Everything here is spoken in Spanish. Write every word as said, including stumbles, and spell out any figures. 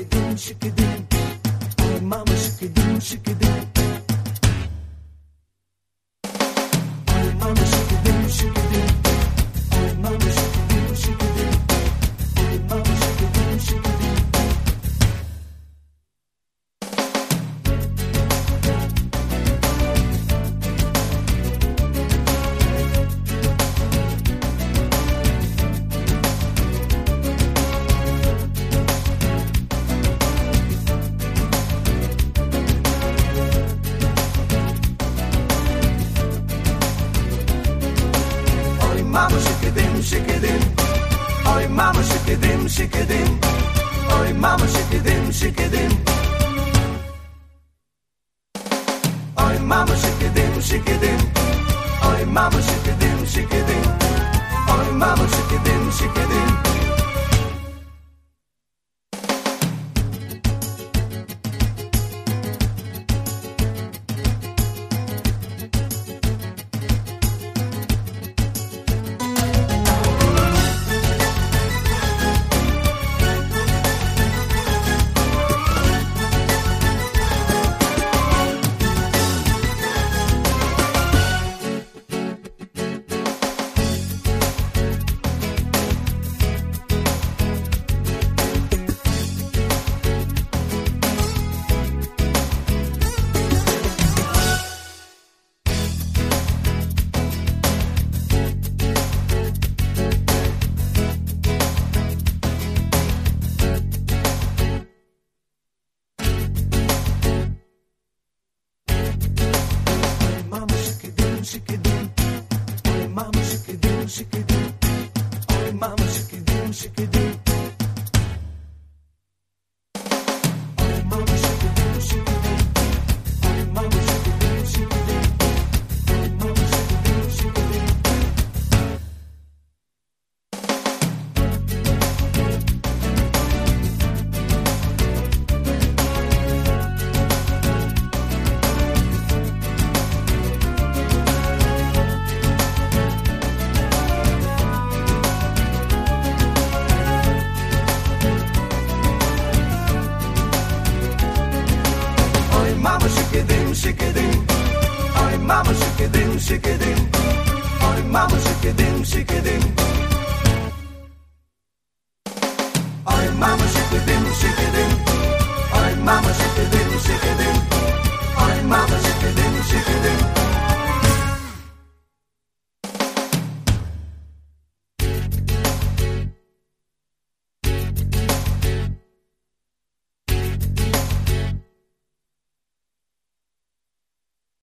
shikadim, shikadim. Ay mama shikadim, shikadim. Ay mama shikadim, shikadim. Ay mama shikadim, shikadim. Ay mama shikadim, shikadim. Mama shikadim, shikadim. Oy mama shikadim, shikadim. Oy mama shikadim, shikadim. Oy mama shikadim, shikadim. Oy mama shikadim, shikadim. Oy mama shikadim, shikadim. Mama shikadim, shikadim. Oy mama shikadim, shikadim. Oy mama shikadim, shikadim.